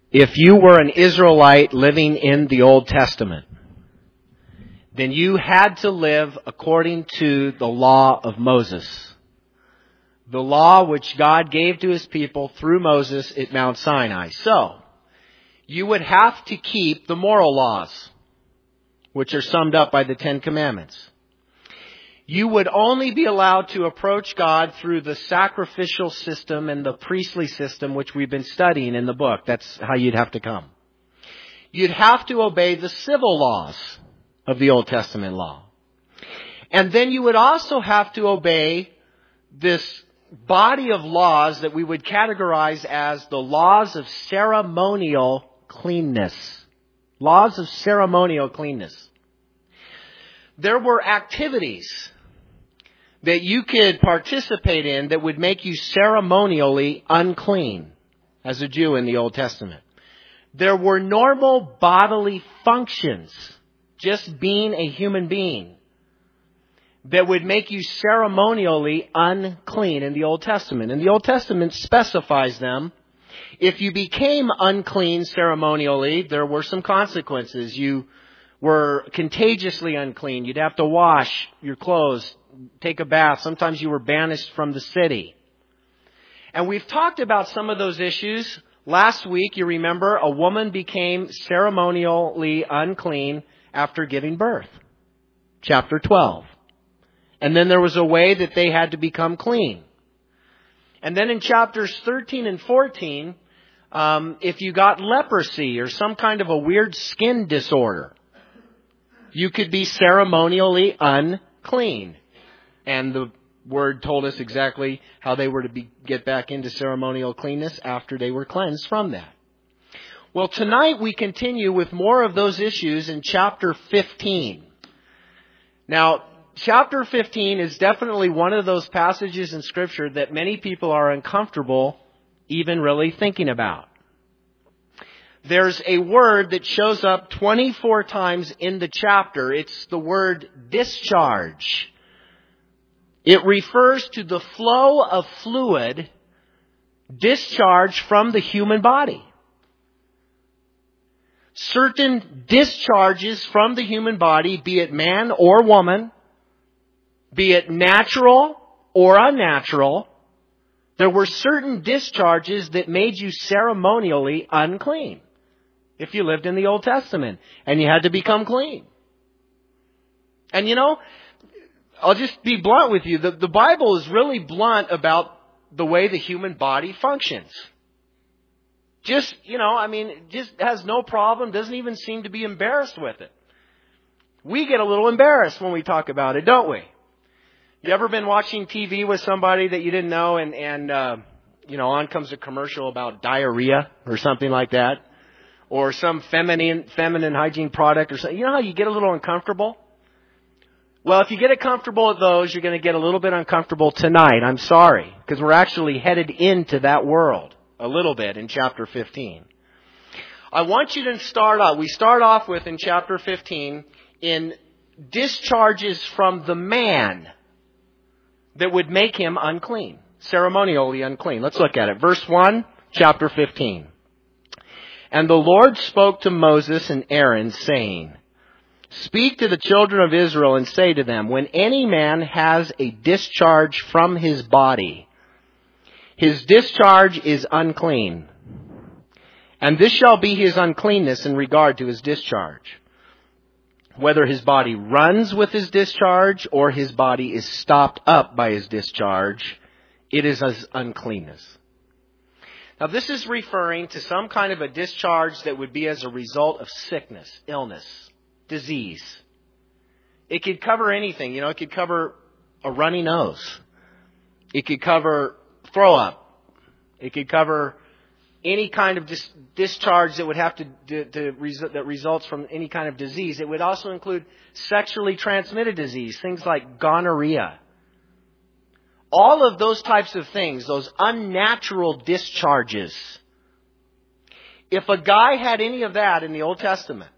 If you were an Israelite living in the Old Testament, then you had to live according to the law of Moses. The law which God gave to His people through Moses at Mount Sinai. So, you would have to keep the moral laws, which are summed up by the Ten Commandments. You would only be allowed to approach God through the sacrificial system and the priestly system which we've been studying in the book. That's how you'd have to come. You'd have to obey the civil laws of the Old Testament law. And then you would also have to obey this body of laws that we would categorize as the laws of ceremonial cleanness. Laws of ceremonial cleanness. There were activities that you could participate in that would make you ceremonially unclean as a Jew in the Old Testament. There were normal bodily functions, just being a human being, that would make you ceremonially unclean in the Old Testament. And the Old Testament specifies them. If you became unclean ceremonially, there were some consequences. You were contagiously unclean. You'd have to wash your clothes, take a bath. Sometimes you were banished from the city. And we've talked about some of those issues. Last week, you remember, a woman became ceremonially unclean after giving birth. Chapter 12. And then there was a way that they had to become clean. And then in chapters 13 and 14, if you got leprosy or some kind of a weird skin disorder, you could be ceremonially unclean. And the Word told us exactly how they were to get back into ceremonial cleanness after they were cleansed from that. Well, tonight we continue with more of those issues in chapter 15. Now, chapter 15 is definitely one of those passages in Scripture that many people are uncomfortable even really thinking about. There's a word that shows up 24 times in the chapter. It's the word discharge. It refers to the flow of fluid discharged from the human body. Certain discharges from the human body, be it man or woman, be it natural or unnatural, there were certain discharges that made you ceremonially unclean if you lived in the Old Testament and you had to become clean. And you know, I'll just be blunt with you. The Bible is really blunt about the way the human body functions. Just has no problem, doesn't even seem to be embarrassed with it. We get a little embarrassed when we talk about it, don't we? You ever been watching TV with somebody that you didn't know and on comes a commercial about diarrhea or something like that? Or some feminine hygiene product or something. You know how you get a little uncomfortable? Well, if you get comfortable at those, you're going to get a little bit uncomfortable tonight. I'm sorry, because we're actually headed into that world a little bit in chapter 15. I want you to start off. We start off with, in chapter 15, in discharges from the man that would make him unclean, ceremonially unclean. Let's look at it. Verse 1, chapter 15. And the Lord spoke to Moses and Aaron, saying, Speak to the children of Israel and say to them, When any man has a discharge from his body, his discharge is unclean. And this shall be his uncleanness in regard to his discharge. Whether his body runs with his discharge or his body is stopped up by his discharge, it is his uncleanness. Now, this is referring to some kind of a discharge that would be as a result of sickness, illness, disease. It could cover anything. It could cover a runny nose. It could cover throw up. It could cover any kind of discharge that would have that results from any kind of disease. It would also include sexually transmitted disease, things like gonorrhea. All of those types of things, those unnatural discharges. If a guy had any of that in the Old Testament,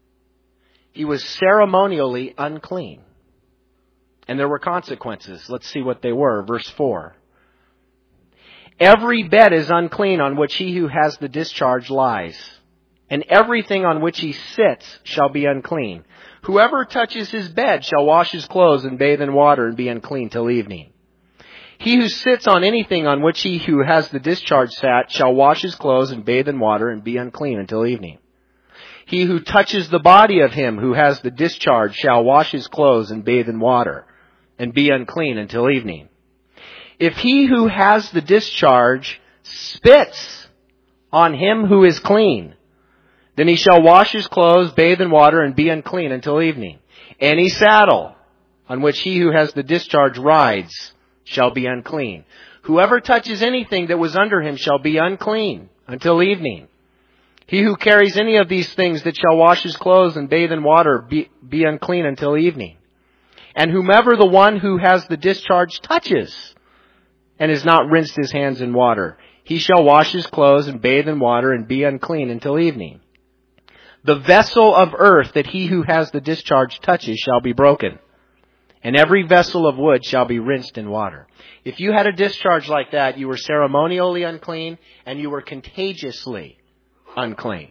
he was ceremonially unclean. And there were consequences. Let's see what they were. Verse 4. Every bed is unclean on which he who has the discharge lies, and everything on which he sits shall be unclean. Whoever touches his bed shall wash his clothes and bathe in water and be unclean till evening. He who sits on anything on which he who has the discharge sat shall wash his clothes and bathe in water and be unclean until evening. He who touches the body of him who has the discharge shall wash his clothes and bathe in water and be unclean until evening. If he who has the discharge spits on him who is clean, then he shall wash his clothes, bathe in water, and be unclean until evening. Any saddle on which he who has the discharge rides shall be unclean. Whoever touches anything that was under him shall be unclean until evening. He who carries any of these things that shall wash his clothes and bathe in water be unclean until evening. And whomever the one who has the discharge touches and has not rinsed his hands in water, he shall wash his clothes and bathe in water and be unclean until evening. The vessel of earth that he who has the discharge touches shall be broken, and every vessel of wood shall be rinsed in water. If you had a discharge like that, you were ceremonially unclean and you were contagiously unclean.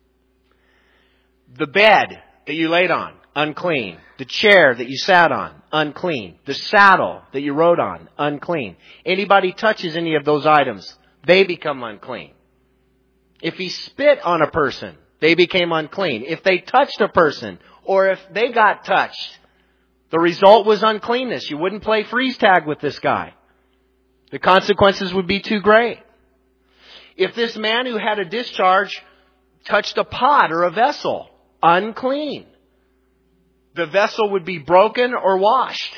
The bed that you laid on, unclean. The chair that you sat on, unclean. The saddle that you rode on, unclean. Anybody touches any of those items, they become unclean. If he spit on a person, they became unclean. If they touched a person, or if they got touched, the result was uncleanness. You wouldn't play freeze tag with this guy. The consequences would be too great. If this man who had a discharge touched a pot or a vessel, unclean. The vessel would be broken or washed.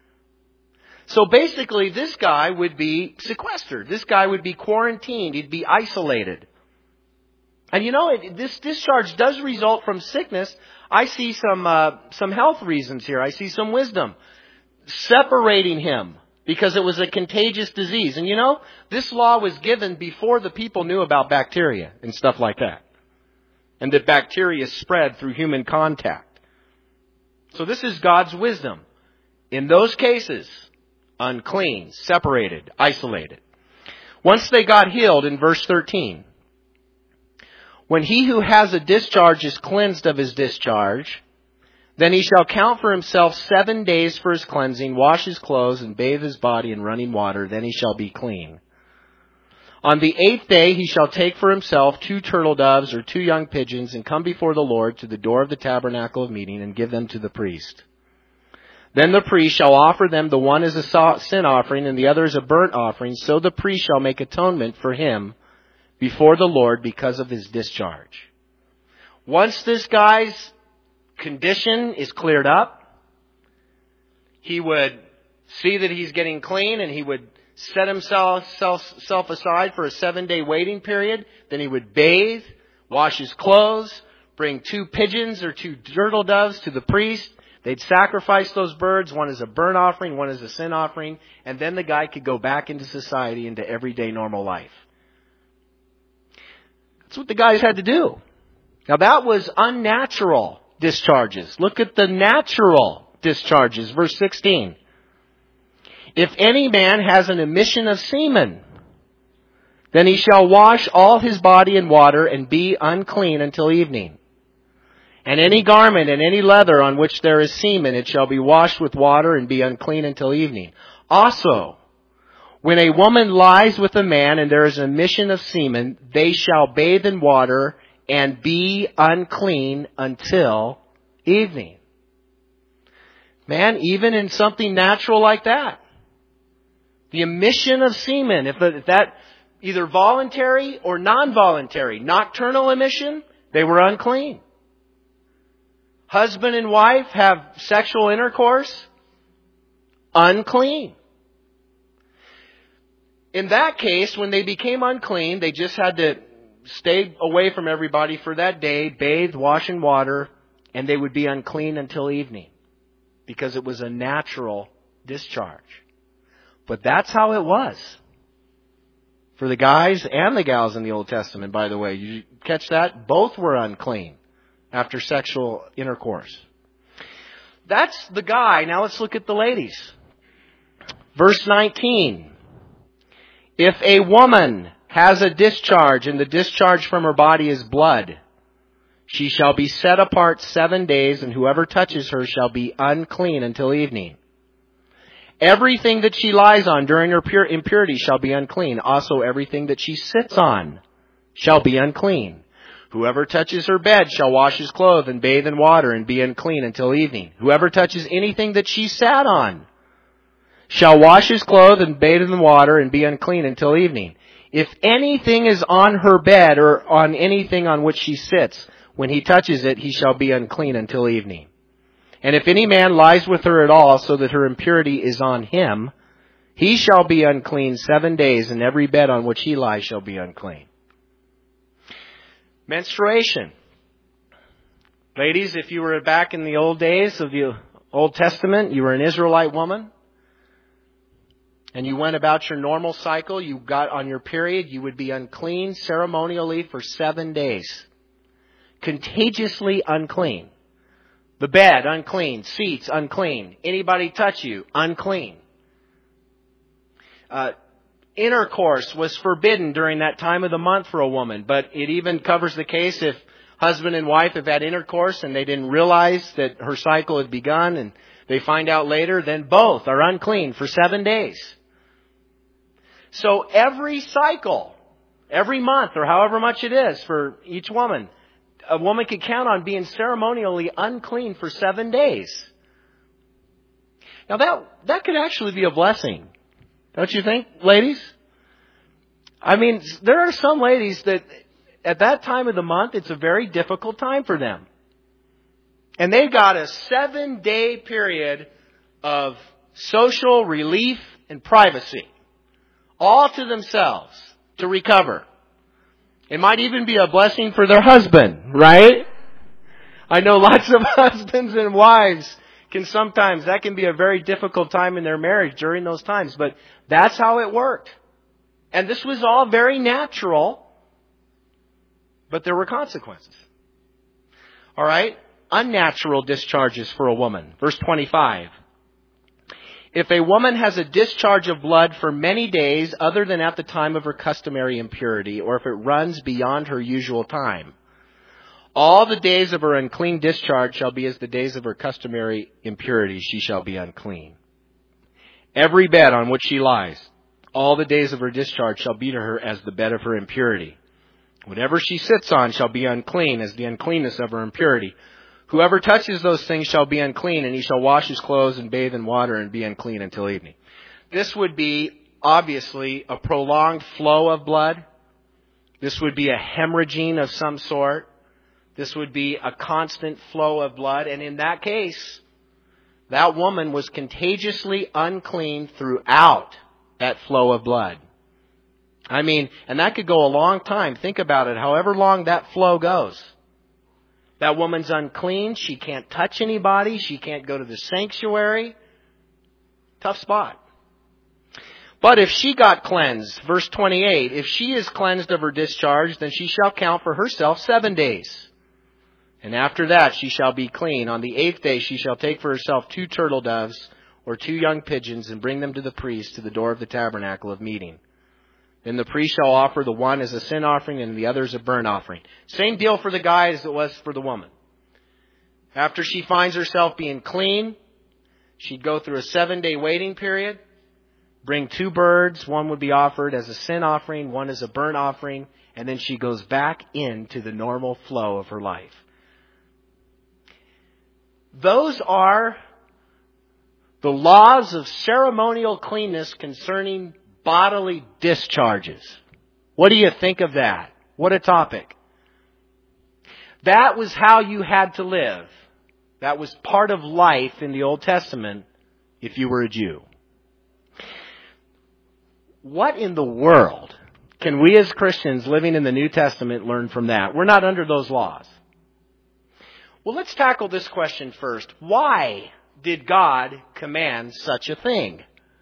So basically, this guy would be sequestered. This guy would be quarantined. He'd be isolated. And you know, this discharge does result from sickness. I see some health reasons here. I see some wisdom. Separating him because it was a contagious disease. And you know, this law was given before the people knew about bacteria and stuff like that. And that bacteria spread through human contact. So this is God's wisdom. In those cases, unclean, separated, isolated. Once they got healed, in verse 13, when he who has a discharge is cleansed of his discharge, then he shall count for himself 7 days for his cleansing, wash his clothes, and bathe his body in running water. Then he shall be clean. On the 8th day he shall take for himself 2 turtle doves or 2 young pigeons, and come before the Lord to the door of the tabernacle of meeting, and give them to the priest. Then the priest shall offer them, the one as a sin offering, and the other as a burnt offering. So the priest shall make atonement for him before the Lord because of his discharge. Once this guy's condition is cleared up, he would see that he's getting clean, and he would set himself aside for a 7-day waiting period. Then he would bathe, wash his clothes, bring 2 pigeons or 2 turtle doves to the priest. They'd sacrifice those birds, one as a burnt offering, one as a sin offering, and then the guy could go back into society, into everyday normal life. That's what the guys had to do. Now that was unnatural discharges. Look at the natural discharges. Verse 16. If any man has an emission of semen, then he shall wash all his body in water and be unclean until evening. And any garment and any leather on which there is semen, it shall be washed with water and be unclean until evening. Also, when a woman lies with a man and there is an emission of semen, they shall bathe in water and be unclean until evening. Man, even in something natural like that, the emission of semen, if that either voluntary or non-voluntary, nocturnal emission, they were unclean. Husband and wife have sexual intercourse, unclean. In that case, when they became unclean, they just had to stay away from everybody for that day, bathe, wash in water, and they would be unclean until evening because it was a natural discharge. But that's how it was for the guys and the gals in the Old Testament, by the way. You catch that? Both were unclean after sexual intercourse. That's the guy. Now let's look at the ladies. Verse 19. If a woman has a discharge and the discharge from her body is blood, she shall be set apart 7 days, and whoever touches her shall be unclean until evening. Everything that she lies on during her impurity shall be unclean. Also everything that she sits on shall be unclean. Whoever touches her bed shall wash his clothes and bathe in water and be unclean until evening. Whoever touches anything that she sat on shall wash his clothes and bathe in water and be unclean until evening. If anything is on her bed or on anything on which she sits, when he touches it, he shall be unclean until evening. And if any man lies with her at all, so that her impurity is on him, he shall be unclean 7 days, and every bed on which he lies shall be unclean. Menstruation. Ladies, if you were back in the old days of the Old Testament, you were an Israelite woman, and you went about your normal cycle, you got on your period, you would be unclean ceremonially for 7 days. Contagiously unclean. The bed, unclean. Seats, unclean. Anybody touch you, unclean. Intercourse was forbidden during that time of the month for a woman, but it even covers the case if husband and wife have had intercourse and they didn't realize that her cycle had begun and they find out later, then both are unclean for 7 days. So every cycle, every month or however much it is for each woman, a woman could count on being ceremonially unclean for 7 days. Now that could actually be a blessing. Don't you think, ladies? I mean, there are some ladies that at that time of the month, it's a very difficult time for them. And they got a 7-day period of social relief and privacy, all to themselves, to recover. It might even be a blessing for their husband, right? I know lots of husbands and wives that can be a very difficult time in their marriage during those times, but that's how it worked. And this was all very natural, but there were consequences. All right? Unnatural discharges for a woman. Verse 25. If a woman has a discharge of blood for many days other than at the time of her customary impurity, or if it runs beyond her usual time, all the days of her unclean discharge shall be as the days of her customary impurity. She shall be unclean. Every bed on which she lies, all the days of her discharge shall be to her as the bed of her impurity. Whatever she sits on shall be unclean as the uncleanness of her impurity. Whoever touches those things shall be unclean, and he shall wash his clothes and bathe in water and be unclean until evening. This would be, obviously, a prolonged flow of blood. This would be a hemorrhaging of some sort. This would be a constant flow of blood. And in that case, that woman was contagiously unclean throughout that flow of blood. I mean, and that could go a long time. Think about it. However long that flow goes. That woman's unclean. She can't touch anybody. She can't go to the sanctuary. Tough spot. But if she got cleansed, verse 28, if she is cleansed of her discharge, then she shall count for herself 7 days. And after that she shall be clean. On the 8th day she shall take for herself 2 turtle doves or 2 young pigeons and bring them to the priest to the door of the tabernacle of meeting. Then the priest shall offer the one as a sin offering and the other as a burnt offering. Same deal for the guy as it was for the woman. After she finds herself being clean, she'd go through a 7-day waiting period, bring 2 birds. One would be offered as a sin offering, one as a burnt offering, and then she goes back into the normal flow of her life. Those are the laws of ceremonial cleanness concerning bodily discharges. What do you think of that? What a topic. That was how you had to live. That was part of life in the Old Testament if you were a Jew. What in the world can we as Christians living in the New Testament learn from that? We're not under those laws. Well, let's tackle this question first. Why did God command such a thing?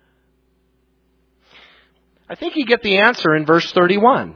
I think you get the answer in verse 31.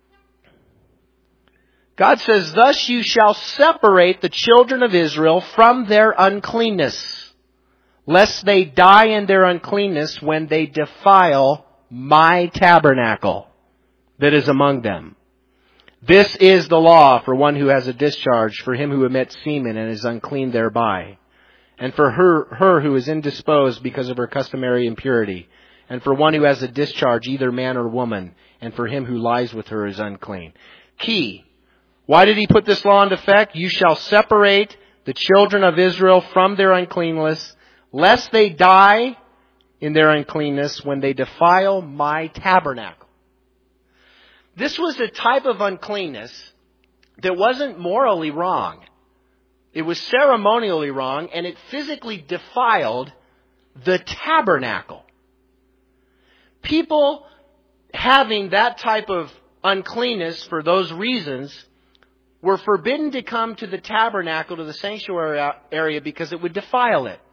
God says, "Thus you shall separate the children of Israel from their uncleanness, lest they die in their uncleanness when they defile my tabernacle that is among them. This is the law for one who has a discharge, for him who emits semen and is unclean thereby, and for her who is indisposed because of her customary impurity, and for one who has a discharge, either man or woman, and for him who lies with her is unclean. Key. Why did he put this law into effect? You shall separate the children of Israel from their uncleanness, lest they die in their uncleanness when they defile my tabernacle. This was a type of uncleanness that wasn't morally wrong. It was ceremonially wrong, and it physically defiled the tabernacle. People having that type of uncleanness for those reasons were forbidden to come to the tabernacle, to the sanctuary area, because it would defile it.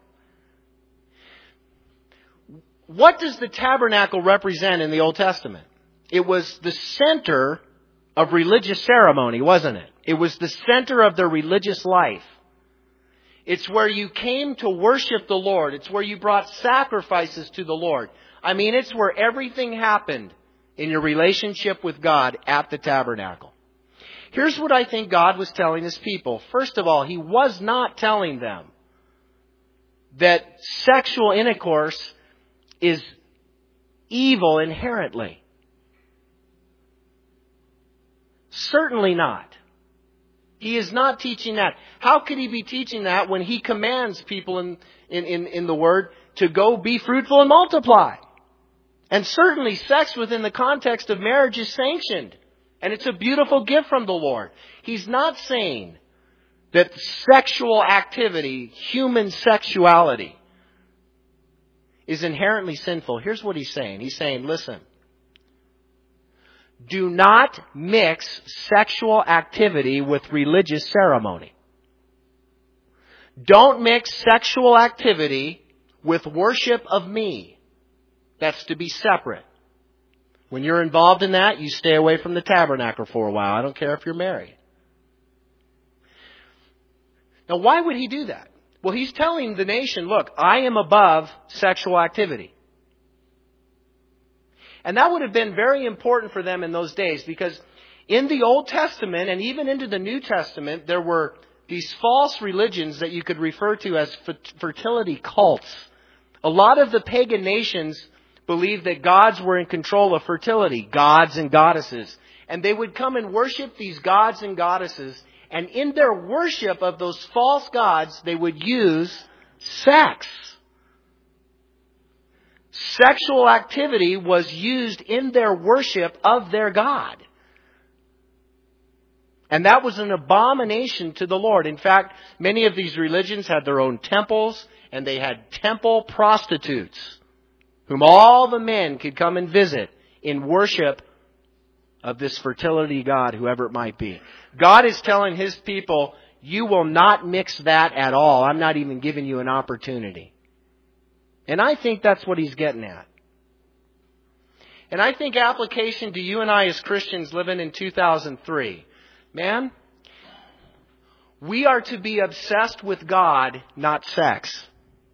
What does the tabernacle represent in the Old Testament? It was the center of religious ceremony, wasn't it? It was the center of their religious life. It's where you came to worship the Lord. It's where you brought sacrifices to the Lord. I mean, it's where everything happened in your relationship with God at the tabernacle. Here's what I think God was telling His people. First of all, He was not telling them that sexual intercourse is evil inherently. Certainly not. He is not teaching that. How could He be teaching that when He commands people in the Word to go be fruitful and multiply? And certainly sex within the context of marriage is sanctioned. And it's a beautiful gift from the Lord. He's not saying that sexual activity, human sexuality, is inherently sinful. Here's what He's saying. He's saying, listen, do not mix sexual activity with religious ceremony. Don't mix sexual activity with worship of me. That's to be separate. When you're involved in that, you stay away from the tabernacle for a while. I don't care if you're married. Now, why would He do that? Well, He's telling the nation, look, I am above sexual activity. And that would have been very important for them in those days, because in the Old Testament and even into the New Testament, there were these false religions that you could refer to as fertility cults. A lot of the pagan nations believed that gods were in control of fertility, gods and goddesses. And they would come and worship these gods and goddesses. And in their worship of those false gods, they would use sex. Sexual activity was used in their worship of their God. And that was an abomination to the Lord. In fact, many of these religions had their own temples, and they had temple prostitutes, whom all the men could come and visit in worship of this fertility god, whoever it might be. God is telling His people, you will not mix that at all. I'm not even giving you an opportunity. And I think that's what He's getting at. And I think application to you and I as Christians living in 2003. Man, we are to be obsessed with God, not sex.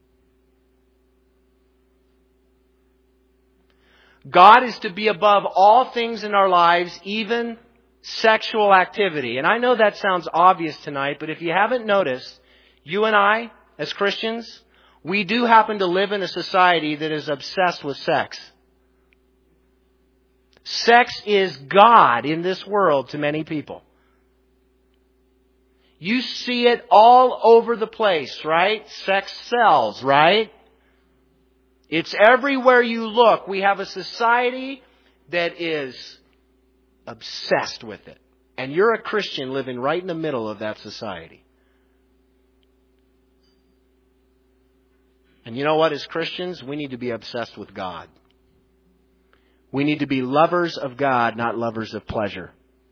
God is to be above all things in our lives, even sexual activity. And I know that sounds obvious tonight, but if you haven't noticed, you and I, as Christians, we do happen to live in a society that is obsessed with sex. Sex is God in this world to many people. You see it all over the place, right? Sex sells, right? It's everywhere you look. We have a society that is obsessed with it. And you're a Christian living right in the middle of that society. And you know what? As Christians, we need to be obsessed with God. We need to be lovers of God, not lovers of pleasure.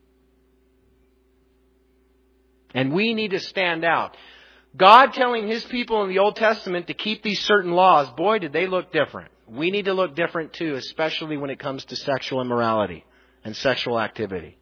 And we need to stand out. God telling His people in the Old Testament to keep these certain laws, boy, did they look different. We need to look different too, especially when it comes to sexual immorality and sexual activity.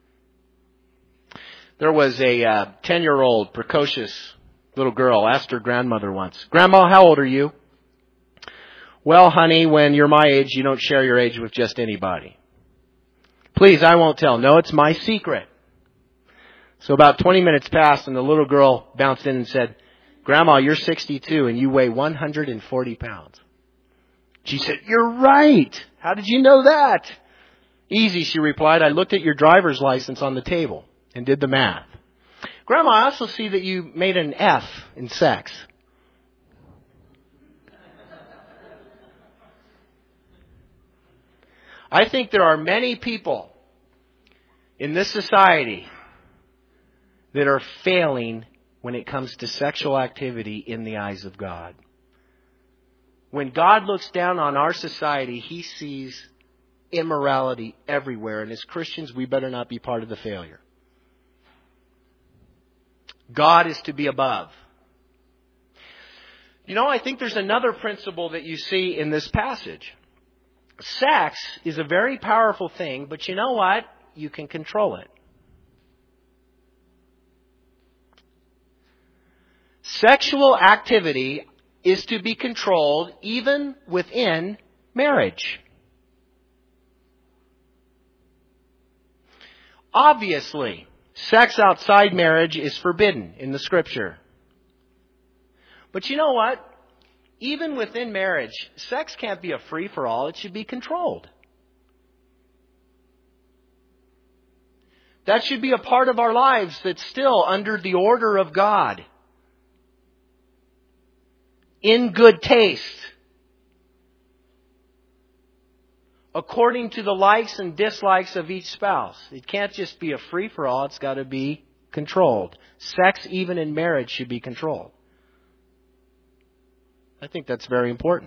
There was a 10-year-old precocious little girl asked her grandmother once, "Grandma, how old are you?" Well, honey, when you're my age, you don't share your age with just anybody. Please, I won't tell. No, it's my secret. So about 20 minutes passed and the little girl bounced in and said, Grandma, you're 62 and you weigh 140 pounds. She said, you're right. How did you know that? Easy, she replied. I looked at your driver's license on the table and did the math. Grandma, I also see that you made an F in sex. I think there are many people in this society that are failing when it comes to sexual activity in the eyes of God. When God looks down on our society, He sees immorality everywhere. And as Christians, we better not be part of the failure. God is to be above. You know, I think there's another principle that you see in this passage. Sex is a very powerful thing, but you know what? You can control it. Sexual activity is to be controlled even within marriage. Obviously, sex outside marriage is forbidden in the Scripture. But you know what? Even within marriage, sex can't be a free-for-all. It should be controlled. That should be a part of our lives that's still under the order of God. In good taste. According to the likes and dislikes of each spouse. It can't just be a free-for-all. It's got to be controlled. Sex, even in marriage, should be controlled. I think that's very important.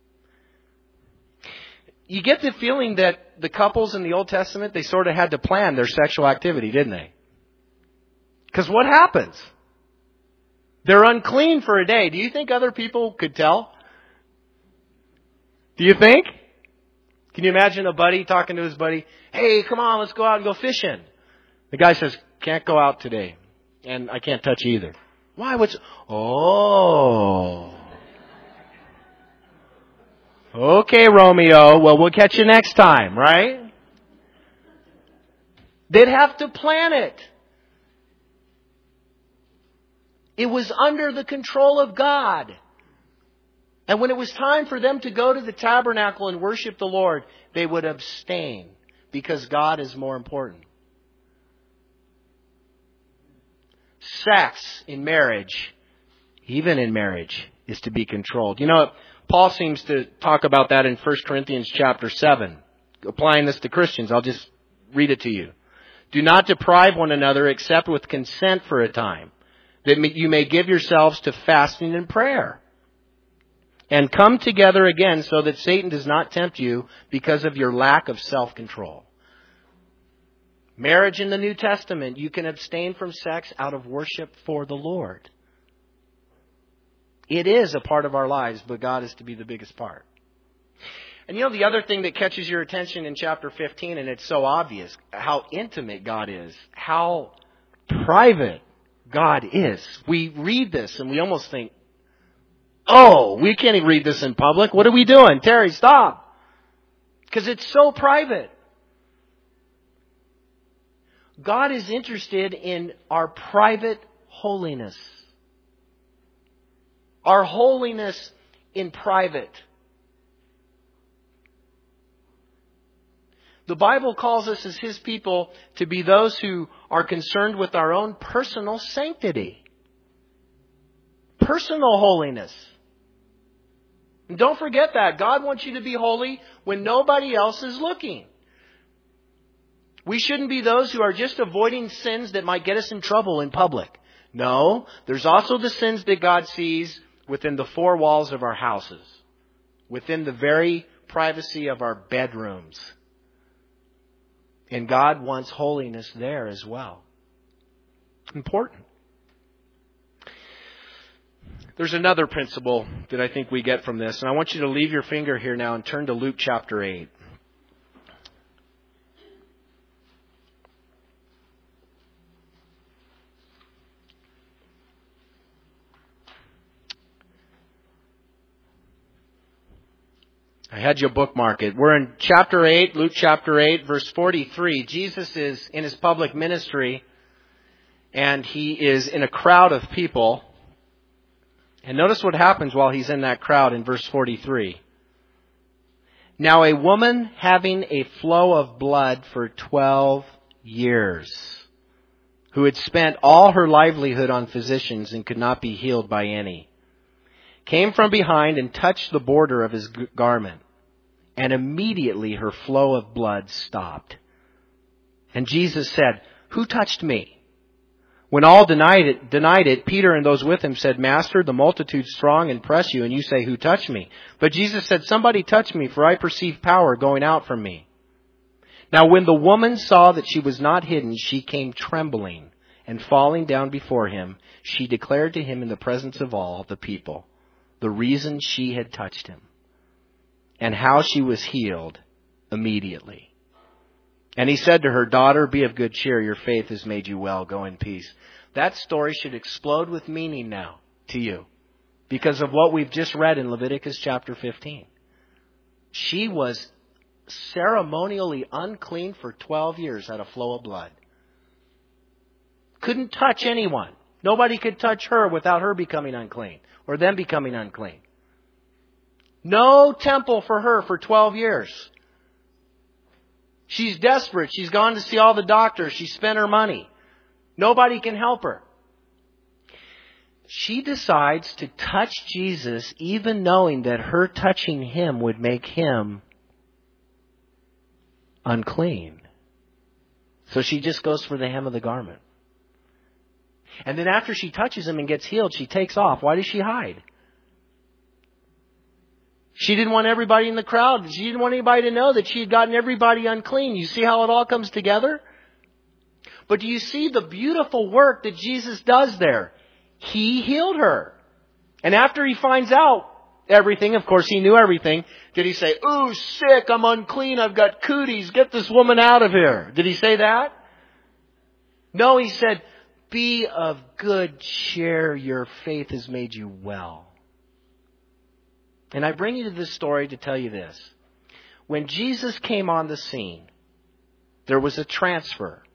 You get the feeling that the couples in the Old Testament, they sort of had to plan their sexual activity, didn't they? Because what happens? They're unclean for a day. Do you think other people could tell? Do you think? Can you imagine a buddy talking to his buddy? Hey, come on, let's go out and go fishing. The guy says, can't go out today. And I can't touch you either. Why? Oh. Okay, Romeo. Well, we'll catch you next time, right? They'd have to plan it. It was under the control of God. And when it was time for them to go to the tabernacle and worship the Lord, they would abstain because God is more important. Sex in marriage, even in marriage, is to be controlled. You know, Paul seems to talk about that in 1 Corinthians chapter 7. Applying this to Christians, I'll just read it to you. Do not deprive one another except with consent for a time, that you may give yourselves to fasting and prayer. And come together again so that Satan does not tempt you because of your lack of self-control. Marriage in the New Testament, you can abstain from sex out of worship for the Lord. It is a part of our lives, but God is to be the biggest part. And you know the other thing that catches your attention in chapter 15, and it's so obvious, how intimate God is, how private God is. We read this and we almost think, oh, we can't even read this in public. What are we doing? Terry, stop. Because it's so private. God is interested in our private holiness. Our holiness in private. The Bible calls us as His people to be those who are concerned with our own personal sanctity. Personal holiness. And don't forget that. God wants you to be holy when nobody else is looking. We shouldn't be those who are just avoiding sins that might get us in trouble in public. No, there's also the sins that God sees within the four walls of our houses. Within the very privacy of our bedrooms. And God wants holiness there as well. Important. There's another principle that I think we get from this. And I want you to leave your finger here now and turn to Luke chapter 8. I had you bookmark it. We're in chapter 8, Luke chapter 8, verse 43. Jesus is in his public ministry, and he is in a crowd of people. And notice what happens while he's in that crowd in verse 43. Now a woman having a flow of blood for 12 years, who had spent all her livelihood on physicians and could not be healed by any, came from behind and touched the border of his garment. And immediately her flow of blood stopped. And Jesus said, "Who touched me?" When all denied it, Peter and those with him said, "Master, the multitude strong and press you, and you say, 'Who touched me?' But Jesus said, 'Somebody touched me, for I perceive power going out from me.' Now when the woman saw that she was not hidden, she came trembling, and falling down before him, she declared to him in the presence of all the people the reason she had touched him, and how she was healed immediately. And he said to her, 'Daughter, be of good cheer. Your faith has made you well. Go in peace.'" That story should explode with meaning now to you because of what we've just read in Leviticus chapter 15. She was ceremonially unclean for 12 years, had a flow of blood. Couldn't touch anyone. Nobody could touch her without her becoming unclean or them becoming unclean. No temple for her for 12 years. She's desperate. She's gone to see all the doctors. She spent her money. Nobody can help her. She decides to touch Jesus even knowing that her touching him would make him unclean. So she just goes for the hem of the garment. And then after she touches him and gets healed, she takes off. Why does she hide? She didn't want everybody in the crowd. She didn't want anybody to know that she had gotten everybody unclean. You see how it all comes together? But do you see the beautiful work that Jesus does there? He healed her. And after he finds out everything, of course he knew everything, did he say, "Ooh, sick, I'm unclean, I've got cooties, get this woman out of here"? Did he say that? No, he said, "Be of good cheer, your faith has made you well." And I bring you to this story to tell you this. When Jesus came on the scene, there was a transfer.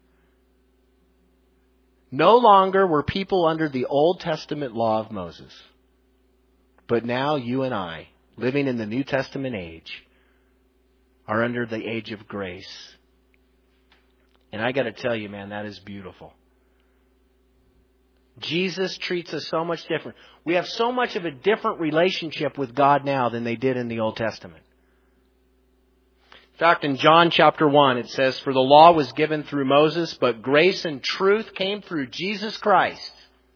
No longer were people under the Old Testament law of Moses. But now you and I, living in the New Testament age, are under the age of grace. And I got to tell you, man, that is beautiful. Jesus treats us so much different. We have so much of a different relationship with God now than they did in the Old Testament. In fact, in John chapter 1, it says, "For the law was given through Moses, but grace and truth came through Jesus Christ."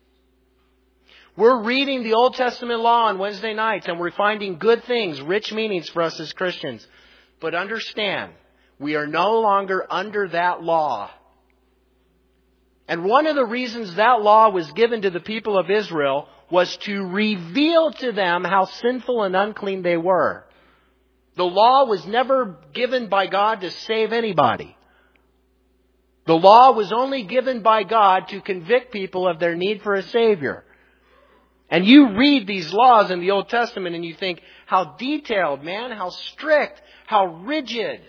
We're reading the Old Testament law on Wednesday nights, and we're finding good things, rich meanings for us as Christians. But understand, we are no longer under that law. And one of the reasons that law was given to the people of Israel was to reveal to them how sinful and unclean they were. The law was never given by God to save anybody. The law was only given by God to convict people of their need for a Savior. And you read these laws in the Old Testament and you think, how detailed, man, how strict, how rigid.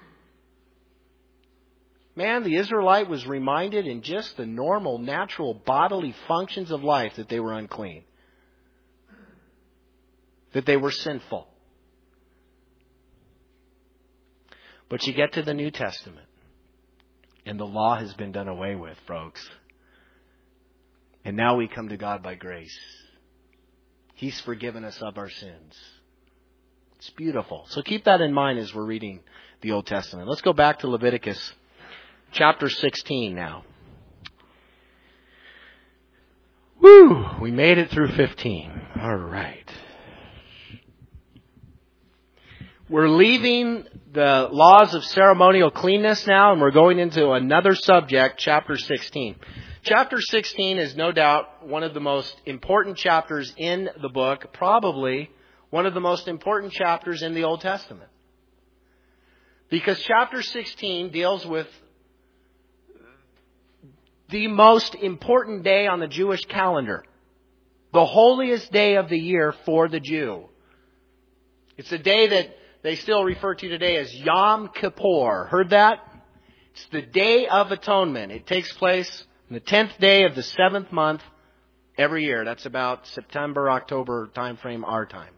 Man, the Israelite was reminded in just the normal, natural, bodily functions of life that they were unclean. That they were sinful. But you get to the New Testament, and the law has been done away with, folks. And now we come to God by grace. He's forgiven us of our sins. It's beautiful. So keep that in mind as we're reading the Old Testament. Let's go back to Leviticus chapter 16 now. Woo! We made it through 15. All right. We're leaving the laws of ceremonial cleanness now, and we're going into another subject, chapter 16. Chapter 16 is no doubt one of the most important chapters in the book, probably one of the most important chapters in the Old Testament. Because chapter 16 deals with the most important day on the Jewish calendar, the holiest day of the year for the Jew. It's a day that they still refer to today as Yom Kippur. Heard that? It's the Day of Atonement. It takes place on the 10th day of the 7th month every year. That's about September, October time frame, our time.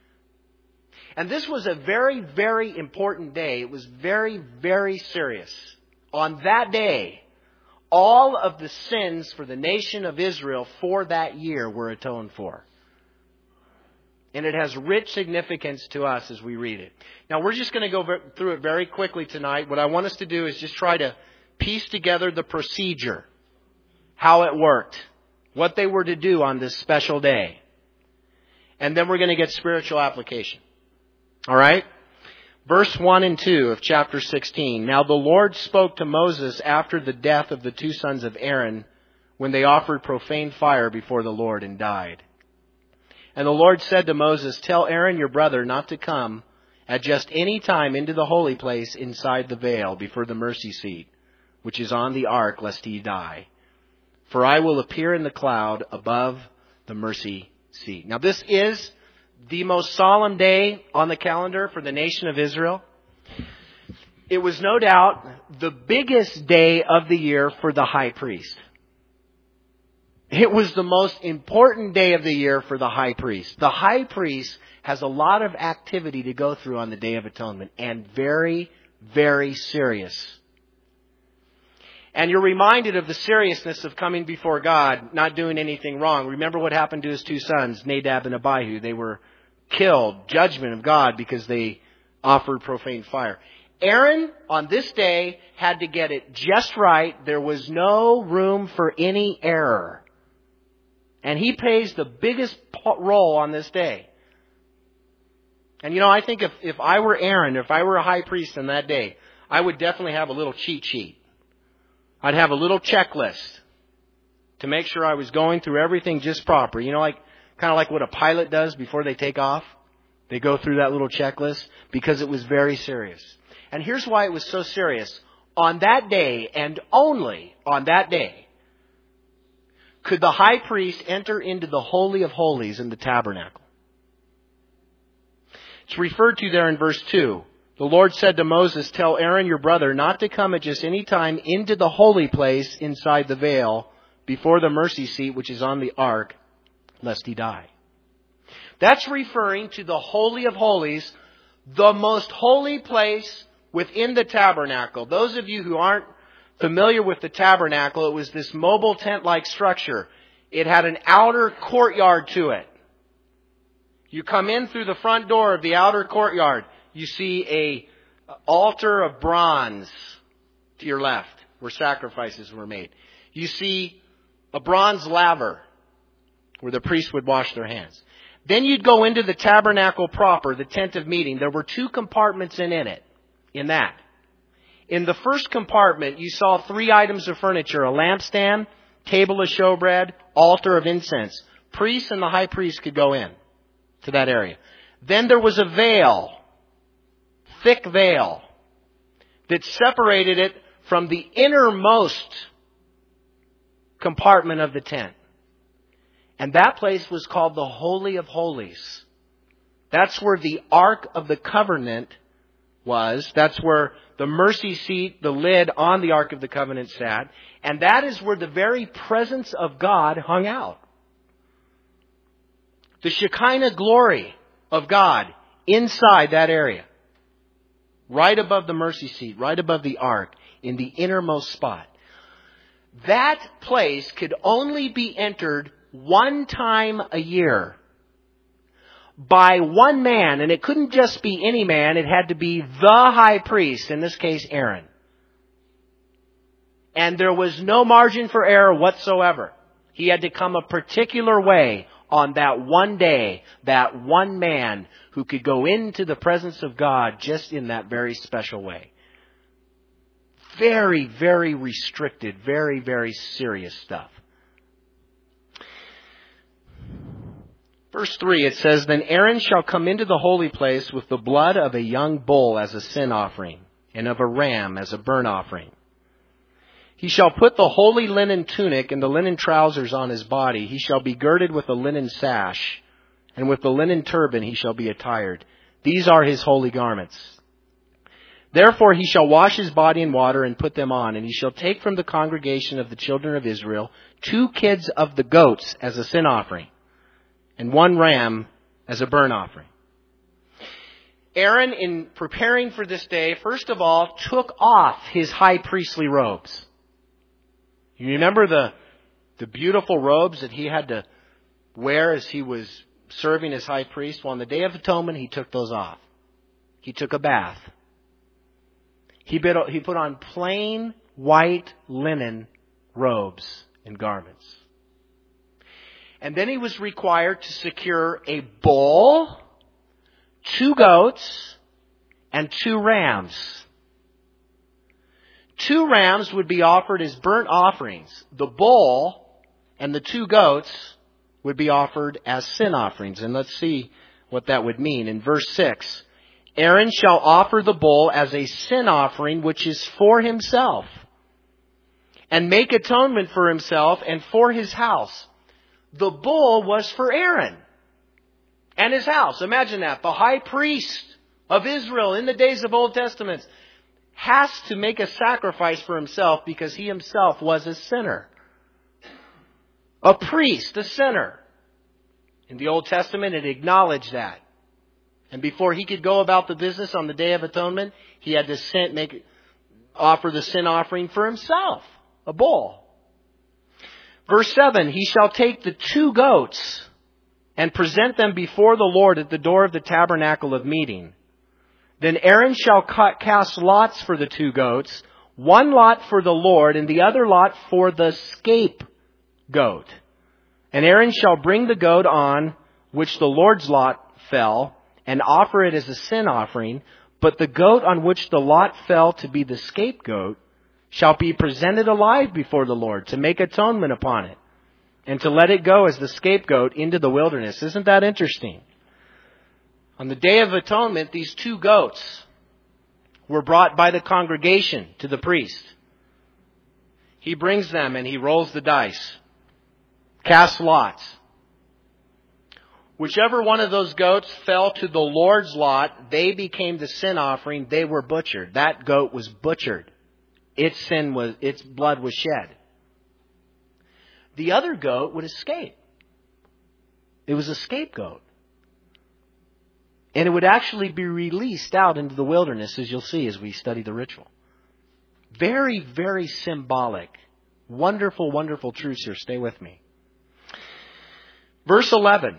And this was a very, very important day. It was very, very serious. On that day, all of the sins for the nation of Israel for that year were atoned for. And it has rich significance to us as we read it. Now, we're just going to go through it very quickly tonight. What I want us to do is just try to piece together the procedure, how it worked, what they were to do on this special day. And then we're going to get spiritual application. All right? Verse 1 and 2 of chapter 16. Now the Lord spoke to Moses after the death of the two sons of Aaron, when they offered profane fire before the Lord and died. And the Lord said to Moses, tell Aaron your brother not to come at just any time into the holy place inside the veil before the mercy seat, which is on the ark, lest he die. For I will appear in the cloud above the mercy seat. Now this is the most solemn day on the calendar for the nation of Israel. It was no doubt the biggest day of the year for the high priest. It was the most important day of the year for the high priest. The high priest has a lot of activity to go through on the Day of Atonement, and very, very serious. And you're reminded of the seriousness of coming before God, not doing anything wrong. Remember what happened to his two sons, Nadab and Abihu. They were killed, judgment of God, because they offered profane fire. Aaron, on this day, had to get it just right. There was no room for any error. And he plays the biggest role on this day. And I think if I were Aaron, if I were a high priest on that day, I would definitely have a little cheat sheet. I'd have a little checklist to make sure I was going through everything just proper. Kind of like what a pilot does before they take off. They go through that little checklist because it was very serious. And here's why it was so serious. On that day, and only on that day, could the high priest enter into the Holy of Holies in the tabernacle. It's referred to there in verse 2. The Lord said to Moses, tell Aaron your brother not to come at just any time into the holy place inside the veil before the mercy seat which is on the ark, lest he die. That's referring to the Holy of Holies, the most holy place within the tabernacle. Those of you who aren't familiar with the tabernacle, it was this mobile tent-like structure. It had an outer courtyard to it. You come in through the front door of the outer courtyard. You see a altar of bronze to your left where sacrifices were made. You see a bronze laver where the priests would wash their hands. Then you'd go into the tabernacle proper, the tent of meeting. There were two compartments in it, in that. In the first compartment, you saw 3 items of furniture: a lampstand, table of showbread, altar of incense. Priests and the high priest could go in to that area. Then there was a veil, thick veil, that separated it from the innermost compartment of the tent. And that place was called the Holy of Holies. That's where the Ark of the Covenant was. That's where the mercy seat, the lid on the Ark of the Covenant sat. And that is where the very presence of God hung out. The Shekinah glory of God inside that area. Right above the mercy seat, right above the Ark, in the innermost spot. That place could only be entered one time a year by one man, and it couldn't just be any man. It had to be the high priest, in this case Aaron. And there was no margin for error whatsoever. He had to come a particular way on that one day, that one man who could go into the presence of God just in that very special way. Very, very restricted, very, very serious stuff. Verse 3, it says, Then Aaron shall come into the holy place with the blood of a young bull as a sin offering, and of a ram as a burnt offering. He shall put the holy linen tunic and the linen trousers on his body. He shall be girded with a linen sash, and with the linen turban he shall be attired. These are his holy garments. Therefore he shall wash his body in water and put them on, and he shall take from the congregation of the children of Israel 2 kids of the goats as a sin offering, and 1 ram as a burnt offering. Aaron, in preparing for this day, first of all, took off his high priestly robes. You remember the beautiful robes that he had to wear as he was serving as high priest? Well, on the Day of Atonement, he took those off. He took a bath. He put on plain white linen robes and garments. And then he was required to secure a bull, 2 goats, and 2 rams. 2 rams would be offered as burnt offerings. The bull and the 2 goats would be offered as sin offerings. And let's see what that would mean. In verse 6, Aaron shall offer the bull as a sin offering, which is for himself, and make atonement for himself and for his house. The bull was for Aaron and his house. Imagine that. The high priest of Israel in the days of Old Testament has to make a sacrifice for himself because he himself was a sinner. A priest, a sinner. In the Old Testament, it acknowledged that. And before he could go about the business on the Day of Atonement, he had to offer the sin offering for himself, a bull. Verse 7, he shall take the 2 goats and present them before the Lord at the door of the tabernacle of meeting. Then Aaron shall cast lots for the 2 goats, 1 lot for the Lord and the other lot for the scapegoat. And Aaron shall bring the goat on which the Lord's lot fell, and offer it as a sin offering, but the goat on which the lot fell to be the scapegoat shall be presented alive before the Lord to make atonement upon it, and to let it go as the scapegoat into the wilderness. Isn't that interesting? On the Day of Atonement, these 2 goats were brought by the congregation to the priest. He brings them and he rolls the dice, casts lots. Whichever one of those goats fell to the Lord's lot, they became the sin offering. They were butchered. That goat was butchered. Its blood was shed. The other goat would escape. It was a scapegoat. And it would actually be released out into the wilderness, as you'll see as we study the ritual. Very, very symbolic. Wonderful, wonderful truths here. Stay with me. Verse 11.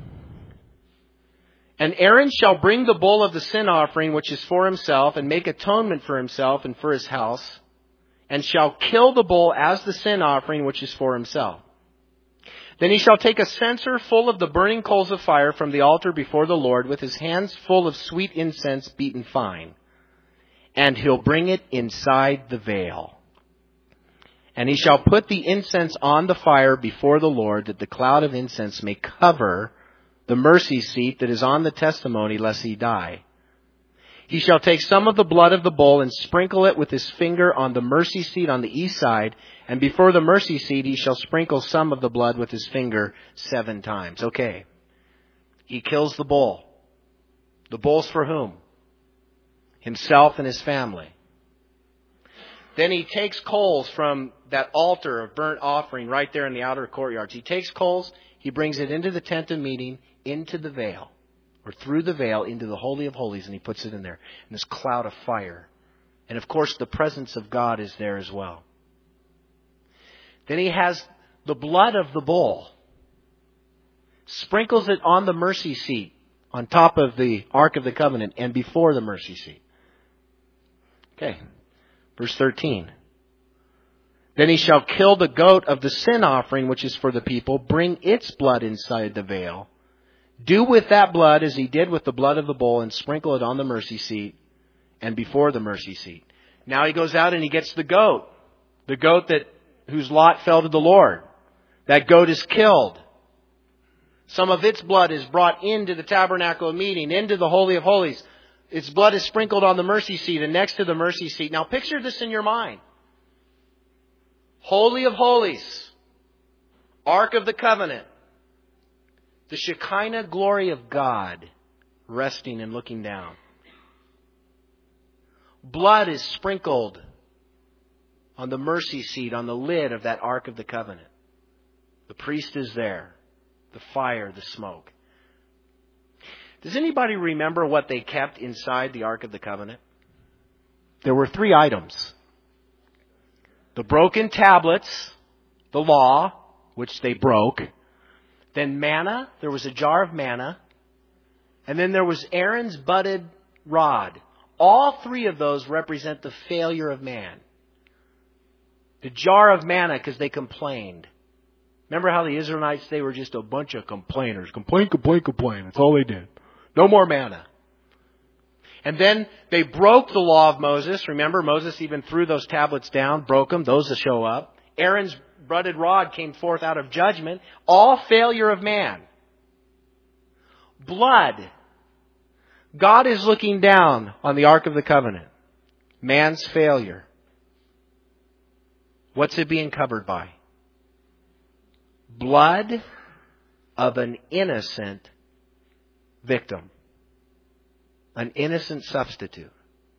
And Aaron shall bring the bull of the sin offering, which is for himself, and make atonement for himself and for his house, and shall kill the bull as the sin offering, which is for himself. Then he shall take a censer full of the burning coals of fire from the altar before the Lord, with his hands full of sweet incense beaten fine. And he'll bring it inside the veil. And he shall put the incense on the fire before the Lord, that the cloud of incense may cover the mercy seat that is on the testimony, lest he die. He shall take some of the blood of the bull and sprinkle it with his finger on the mercy seat on the east side, and before the mercy seat he shall sprinkle some of the blood with his finger 7 times. Okay. He kills the bull. The bull's for whom? Himself and his family. Then he takes coals from that altar of burnt offering right there in the outer courtyards. He takes coals, he brings it into the tent of meeting, into the veil, or through the veil into the Holy of Holies, and he puts it in there, in this cloud of fire. And of course the presence of God is there as well. Then he has the blood of the bull, sprinkles it on the mercy seat, on top of the Ark of the Covenant, and before the mercy seat. Okay, verse 13. Then he shall kill the goat of the sin offering, which is for the people, bring its blood inside the veil, do with that blood as he did with the blood of the bull, and sprinkle it on the mercy seat and before the mercy seat. Now he goes out and he gets the goat whose lot fell to the Lord. That goat is killed. Some of its blood is brought into the tabernacle of meeting, into the Holy of Holies. Its blood is sprinkled on the mercy seat and next to the mercy seat. Now picture this in your mind. Holy of Holies, Ark of the Covenant, the Shekinah glory of God resting and looking down. Blood is sprinkled on the mercy seat, on the lid of that Ark of the Covenant. The priest is there. The fire, the smoke. Does anybody remember what they kept inside the Ark of the Covenant? There were 3 items. The broken tablets, the law, which they broke. Then manna, there was a jar of manna. And then there was Aaron's budded rod. All 3 of those represent the failure of man. The jar of manna because they complained. Remember how the Israelites, they were just a bunch of complainers. Complain, complain, complain. That's all they did. No more manna. And then they broke the law of Moses. Remember, Moses even threw those tablets down, broke them. Those that show up. Aaron's budded rod came forth out of judgment. All failure of man. Blood. God is looking down on the Ark of the Covenant. Man's failure. What's it being covered by? Blood of an innocent victim. An innocent substitute.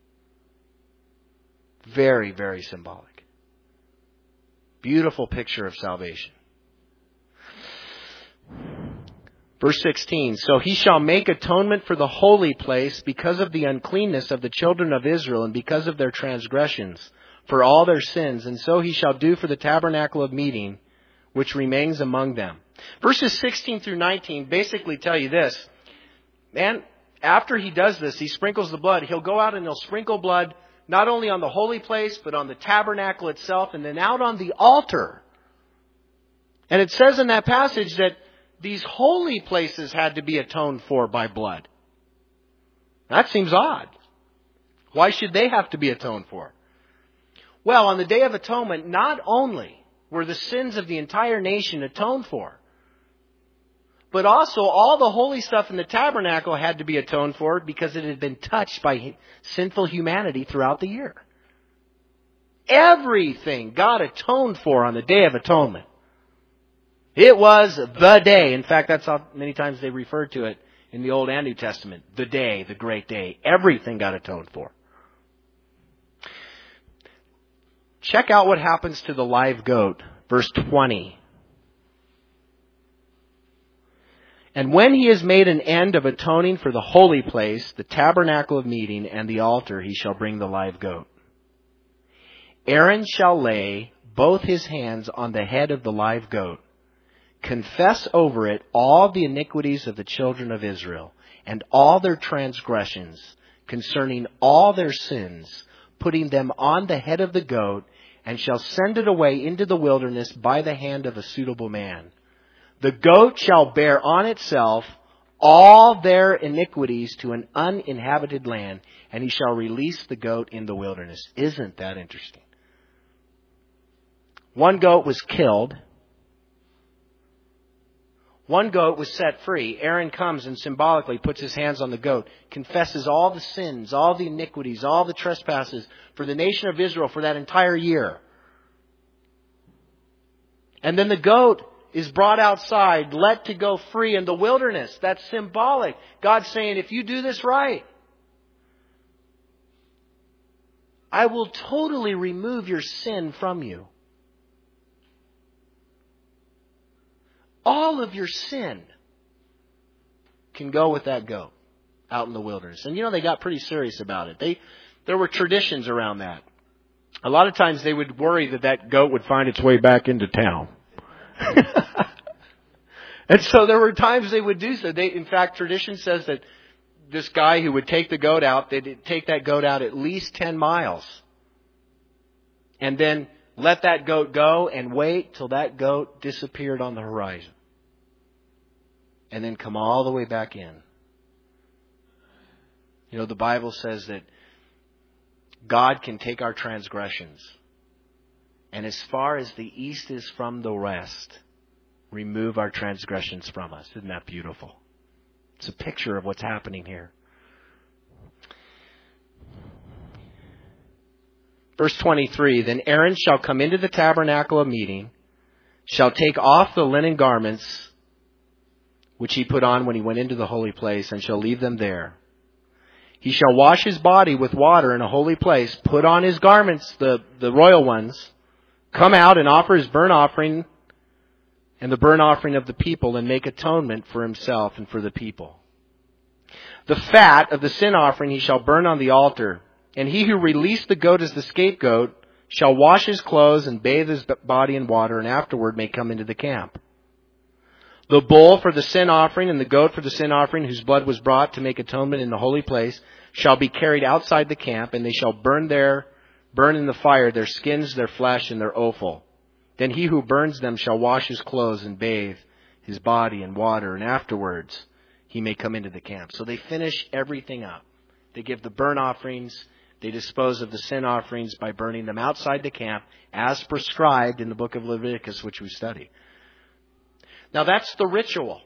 Very, very symbolic. Beautiful picture of salvation. Verse 16, so he shall make atonement for the holy place because of the uncleanness of the children of Israel and because of their transgressions for all their sins. And so he shall do for the tabernacle of meeting, which remains among them. Verses 16 through 19 basically tell you this. Man, after he does this, he sprinkles the blood. He'll go out and he'll sprinkle blood not only on the holy place, but on the tabernacle itself and then out on the altar. And it says in that passage that these holy places had to be atoned for by blood. That seems odd. Why should they have to be atoned for? Well, on the Day of Atonement, not only were the sins of the entire nation atoned for, but also all the holy stuff in the tabernacle had to be atoned for because it had been touched by sinful humanity throughout the year. Everything God atoned for on the Day of Atonement. It was the day. In fact, that's how many times they referred to it in the Old and New Testament. The day, the great day. Everything got atoned for. Check out what happens to the live goat. Verse 20. And when he has made an end of atoning for the holy place, the tabernacle of meeting, and the altar, he shall bring the live goat. Aaron shall lay both his hands on the head of the live goat, confess over it all the iniquities of the children of Israel, and all their transgressions concerning all their sins, putting them on the head of the goat, and shall send it away into the wilderness by the hand of a suitable man. The goat shall bear on itself all their iniquities to an uninhabited land, and he shall release the goat in the wilderness. Isn't that interesting? One goat was killed. One goat was set free. Aaron comes and symbolically puts his hands on the goat, confesses all the sins, all the iniquities, all the trespasses for the nation of Israel for that entire year. And then the goat is brought outside, let to go free in the wilderness. That's symbolic. God's saying, if you do this right, I will totally remove your sin from you. All of your sin can go with that goat out in the wilderness. And they got pretty serious about it. There were traditions around that. A lot of times they would worry that goat would find its way back into town. And so there were times they would do so. In fact, tradition says that this guy who would take the goat out, they'd take that goat out at least 10 miles. And then let that goat go and wait till that goat disappeared on the horizon. And then come all the way back in. The Bible says that God can take our transgressions, and as far as the east is from the west, remove our transgressions from us. Isn't that beautiful? It's a picture of what's happening here. Verse 23, then Aaron shall come into the tabernacle of meeting, shall take off the linen garments which he put on when he went into the holy place, and shall leave them there. He shall wash his body with water in a holy place, put on his garments, the royal ones, come out and offer his burnt offering and the burnt offering of the people, and make atonement for himself and for the people. The fat of the sin offering he shall burn on the altar, and he who released the goat as the scapegoat shall wash his clothes and bathe his body in water, and afterward may come into the camp. The bull for the sin offering and the goat for the sin offering, whose blood was brought to make atonement in the holy place, shall be carried outside the camp, and they shall burn in the fire their skins, their flesh, and their offal. Then he who burns them shall wash his clothes and bathe his body in water, and afterwards he may come into the camp. So they finish everything up. They give the burnt offerings. They dispose of the sin offerings by burning them outside the camp, as prescribed in the book of Leviticus, which we study. Now that's the ritual.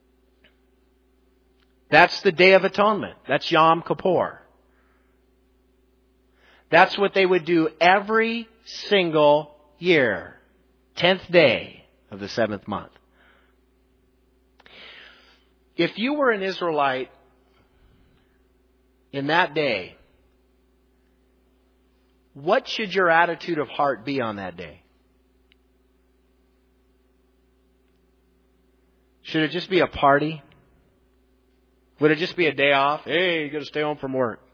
That's the Day of Atonement. That's Yom Kippur. That's what they would do every single year. 10th day of the 7th month. If you were an Israelite in that day, what should your attitude of heart be on that day? Should it just be a party? Would it just be a day off? Hey, you got to stay home from work.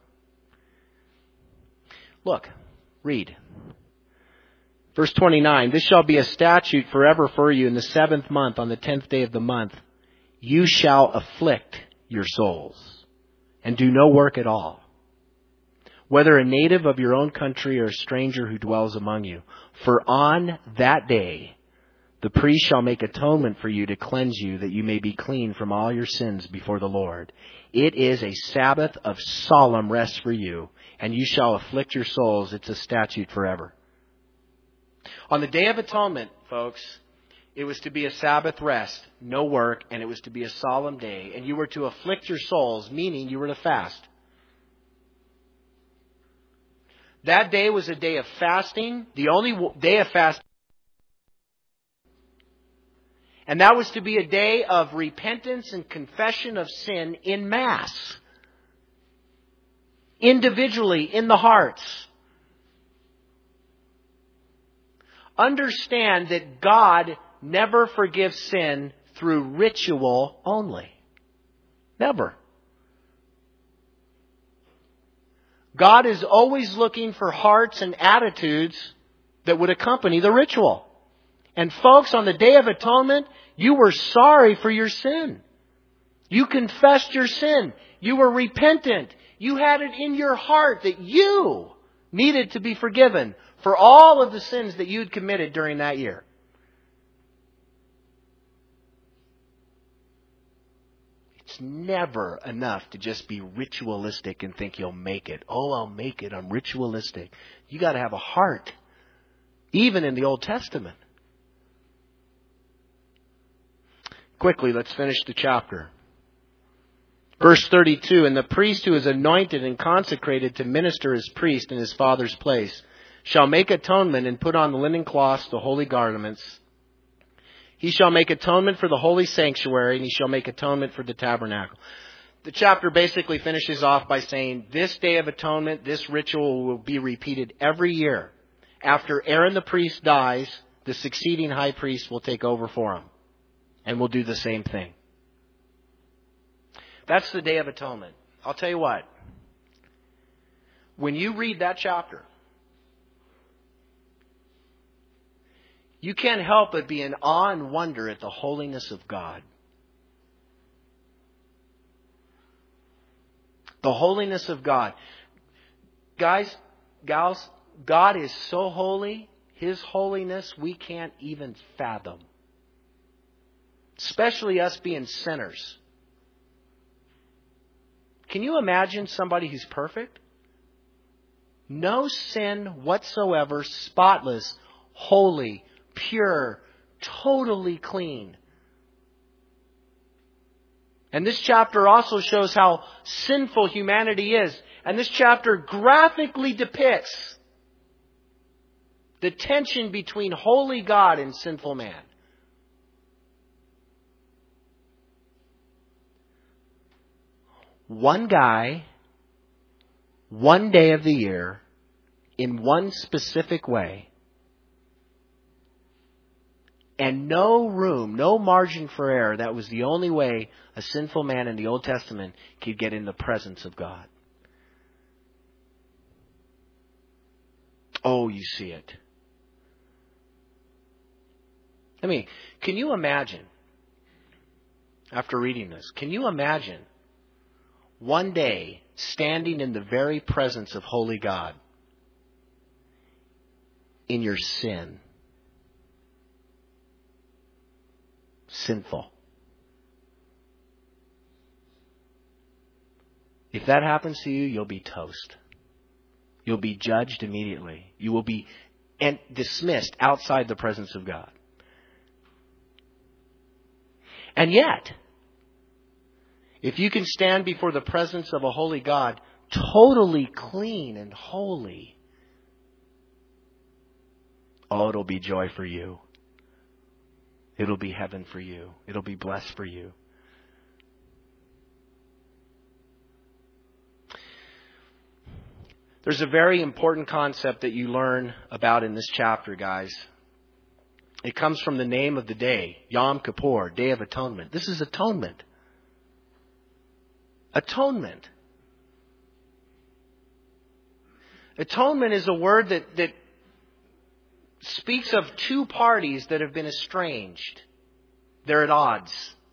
Look, read. Verse 29, this shall be a statute forever for you in the 7th month, on the 10th day of the month. You shall afflict your souls and do no work at all, whether a native of your own country or a stranger who dwells among you. For on that day the priest shall make atonement for you to cleanse you, that you may be clean from all your sins before the Lord. It is a Sabbath of solemn rest for you, and you shall afflict your souls. It's a statute forever. On the Day of Atonement, folks, it was to be a Sabbath rest, no work, and it was to be a solemn day. And you were to afflict your souls, meaning you were to fast. That day was a day of fasting, the only day of fasting. And that was to be a day of repentance and confession of sin in mass. Individually, in the hearts. Understand that God never forgives sin through ritual only. Never. God is always looking for hearts and attitudes that would accompany the ritual. And folks, on the Day of Atonement, you were sorry for your sin. You confessed your sin. You were repentant. You had it in your heart that you needed to be forgiven for all of the sins that you'd committed during that year. It's never enough to just be ritualistic and think you'll make it. Oh, I'll make it. I'm ritualistic. You got to have a heart. Even in the Old Testament. Quickly, let's finish the chapter. Verse 32, and the priest who is anointed and consecrated to minister as priest in his father's place shall make atonement and put on the linen cloths, the holy garments. He shall make atonement for the holy sanctuary, and he shall make atonement for the tabernacle. The chapter basically finishes off by saying this Day of Atonement, this ritual will be repeated every year. After Aaron the priest dies, the succeeding high priest will take over for him. And we'll do the same thing. That's the Day of Atonement. I'll tell you what. When you read that chapter, you can't help but be in awe and wonder at the holiness of God. The holiness of God. Guys, gals, God is so holy, His holiness we can't even fathom. Especially us being sinners. Can you imagine somebody who's perfect? No sin whatsoever, spotless, holy, pure, totally clean. And this chapter also shows how sinful humanity is. And this chapter graphically depicts the tension between holy God and sinful man. one guy, one day of the year, in one specific way, and no room, no margin for error. That was the only way a sinful man in the Old Testament could get in the presence of God. Oh, you see it. Can you imagine, after reading this, can you imagine one day standing in the very presence of holy God in your sin? Sinful. If that happens to you, you'll be toast. You'll be judged immediately. You will be dismissed outside the presence of God. And yet, if you can stand before the presence of a holy God, totally clean and holy, oh, it'll be joy for you. It'll be heaven for you. It'll be blessed for you. There's a very important concept that you learn about in this chapter, guys. It comes from the name of the day, Yom Kippur, Day of Atonement. This is atonement. Atonement. Atonement is a word that speaks of two parties that have been estranged. They're at odds.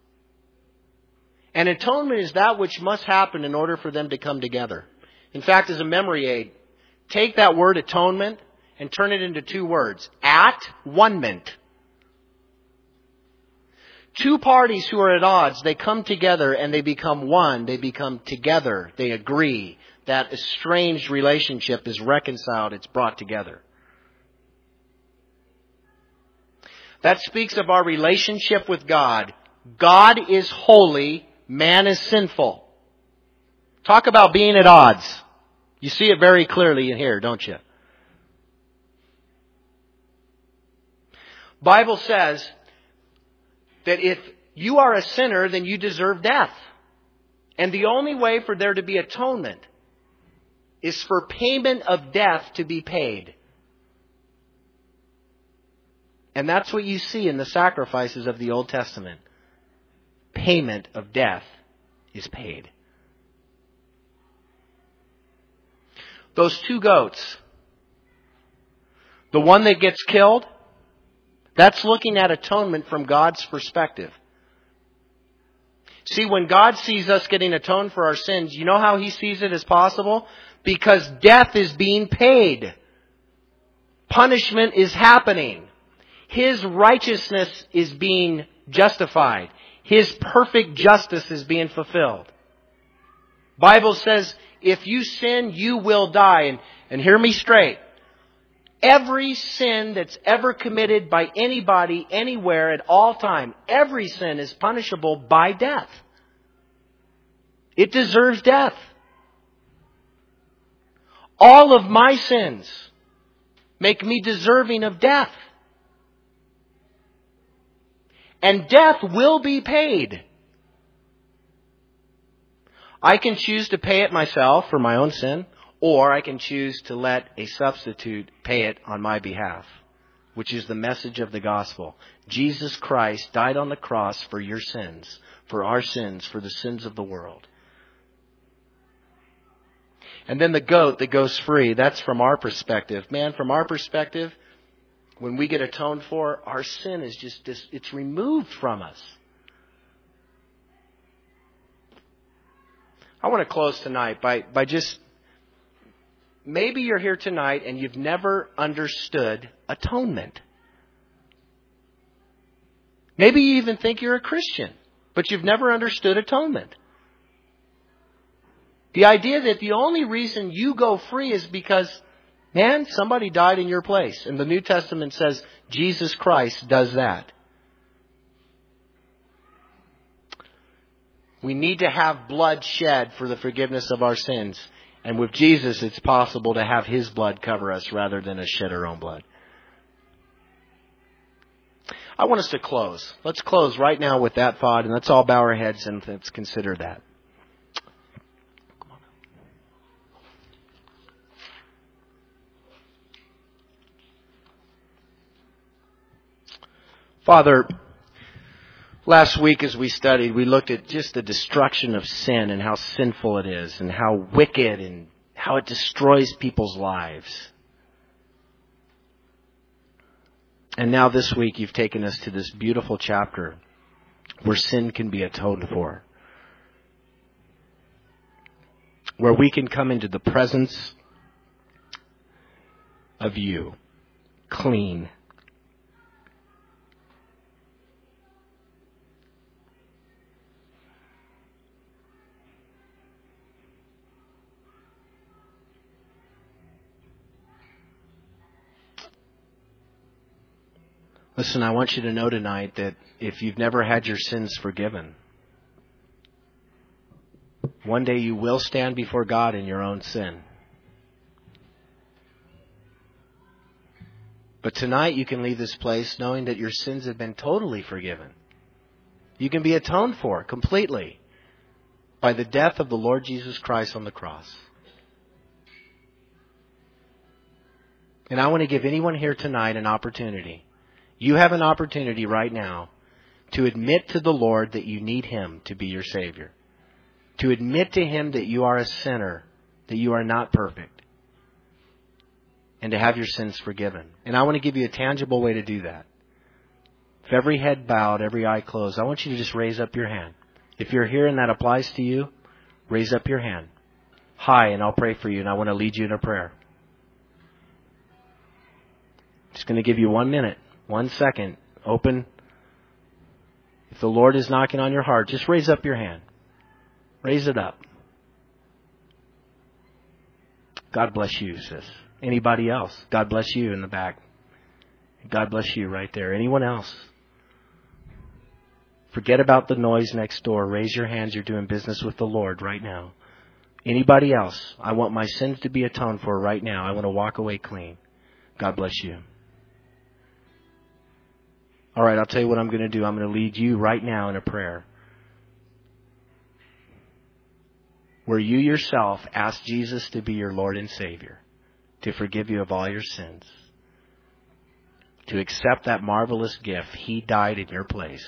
And atonement is that which must happen in order for them to come together. In fact, as a memory aid, take that word atonement and turn it into two words. At-one-ment. Two parties who are at odds, they come together and they become one. They become together. They agree. That estranged relationship is reconciled. It's brought together. That speaks of our relationship with God. God is holy. Man is sinful. Talk about being at odds. You see it very clearly in here, don't you? Bible says that if you are a sinner, then you deserve death. And the only way for there to be atonement is for payment of death to be paid. And that's what you see in the sacrifices of the Old Testament. Payment of death is paid. Those two goats, the one that gets killed, that's looking at atonement from God's perspective. See, when God sees us getting atoned for our sins, you know how He sees it as possible? Because death is being paid. Punishment is happening. His righteousness is being justified. His perfect justice is being fulfilled. Bible says, if you sin, you will die. And hear me straight. Every sin that's ever committed by anybody, anywhere, at all time, every sin is punishable by death. It deserves death. All of my sins make me deserving of death. And death will be paid. I can choose to pay it myself for my own sin, or I can choose to let a substitute pay it on my behalf, which is the message of the gospel. Jesus Christ died on the cross for your sins, for our sins, for the sins of the world. And then the goat that goes free, that's from our perspective. Man, from our perspective, when we get atoned for, our sin is it's removed from us. I want to close tonight by just, maybe you're here tonight and you've never understood atonement. Maybe you even think you're a Christian, but you've never understood atonement. The idea that the only reason you go free is because, man, somebody died in your place. And the New Testament says Jesus Christ does that. We need to have blood shed for the forgiveness of our sins. And with Jesus, it's possible to have His blood cover us rather than us shed our own blood. I want us to close. Let's close right now with that thought, and let's all bow our heads and let's consider that. Father, last week as we studied, we looked at just the destruction of sin and how sinful it is and how wicked and how it destroys people's lives. And now this week you've taken us to this beautiful chapter where sin can be atoned for. Where we can come into the presence of you, clean. Listen, I want you to know tonight that if you've never had your sins forgiven, one day you will stand before God in your own sin. But tonight you can leave this place knowing that your sins have been totally forgiven. You can be atoned for completely by the death of the Lord Jesus Christ on the cross. And I want to give anyone here tonight an opportunity. You have an opportunity right now to admit to the Lord that you need Him to be your Savior. To admit to Him that you are a sinner, that you are not perfect. And to have your sins forgiven. And I want to give you a tangible way to do that. If every head bowed, every eye closed, I want you to just raise up your hand. If you're here and that applies to you, raise up your hand. Hi, and I'll pray for you, and I want to lead you in a prayer. Just going to give you 1 minute. 1 second. Open. If the Lord is knocking on your heart, just raise up your hand. Raise it up. God bless you, sis. Anybody else? God bless you in the back. God bless you right there. Anyone else? Forget about the noise next door. Raise your hands. You're doing business with the Lord right now. Anybody else? I want my sins to be atoned for right now. I want to walk away clean. God bless you. All right, I'll tell you what I'm going to do. I'm going to lead you right now in a prayer where you yourself ask Jesus to be your Lord and Savior, to forgive you of all your sins, to accept that marvelous gift. He died in your place.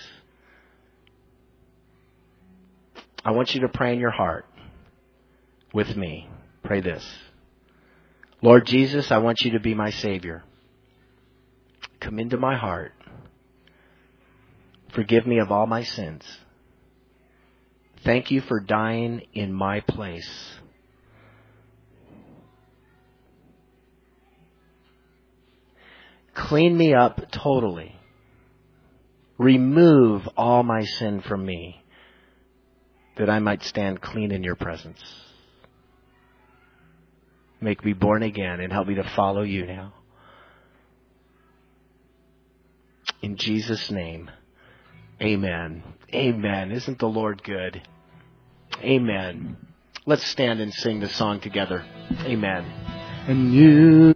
I want you to pray in your heart with me. Pray this. Lord Jesus, I want you to be my Savior. Come into my heart. Forgive me of all my sins. Thank you for dying in my place. Clean me up totally. Remove all my sin from me, that I might stand clean in your presence. Make me born again and help me to follow you now. In Jesus' name. Amen. Amen. Isn't the Lord good? Amen. Let's stand and sing the song together. Amen. And you